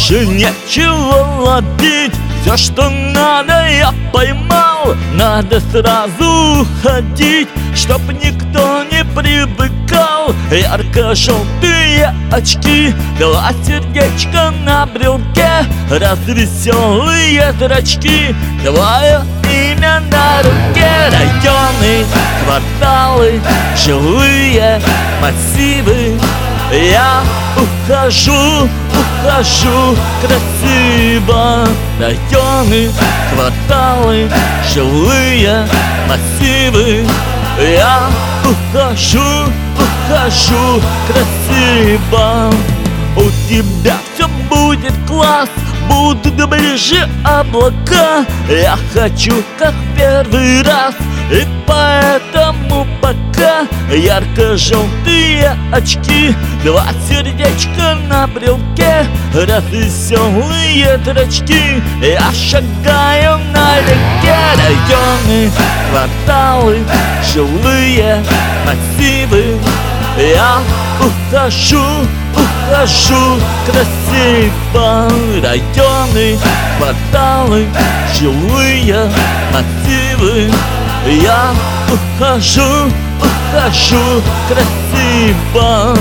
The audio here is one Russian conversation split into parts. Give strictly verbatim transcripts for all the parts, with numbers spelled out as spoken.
больше нечего ловить. Все, что надо, я поймал. Надо сразу уходить, чтоб никто не привыкал. Ярко-желтые очки, два сердечка на брелке, развеселые зрачки, твое имя на руке. Районы, кварталы, жилые массивы. Я ухожу, ухожу красиво. Районы, кварталы, жилые массивы. Я ухожу, ухожу красиво. У тебя все будет класс, будут ближе облака. Я хочу как первый раз, и поэтому пока ярко-желтые очки, два сердечка на брелке, развеселые зрачки. Я шагаю налегке. Районы, кварталы, жилые массивы. Я ухожу, ухожу красиво. Районы, кварталы, жилые массивы. Я ухожу, ухожу красиво.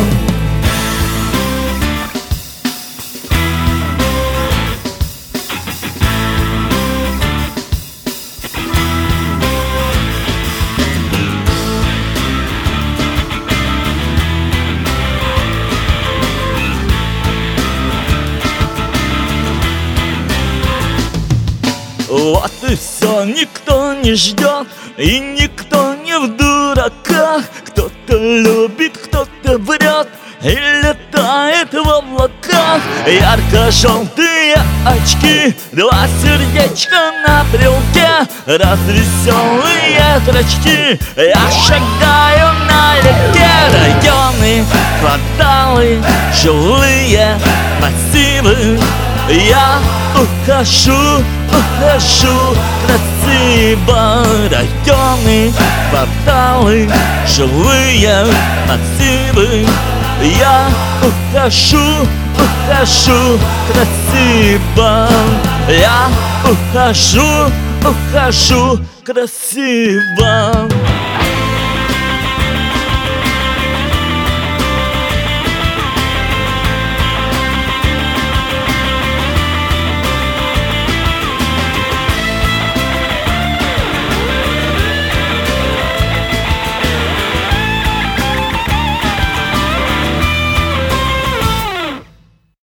Вот и все, никто не ждет, и никто не в дураках. Кто-то любит, кто-то врет и летает в облаках. Ярко-желтые очки, два сердечка на брелке, развеселые зрачки. Я шагаю налегке. Районы, кварталы, жилые массивы. Я ухожу, ухожу красиво. Районы, кварталы, жилые массивы. Я ухожу, ухожу красиво. Я ухожу, ухожу красиво.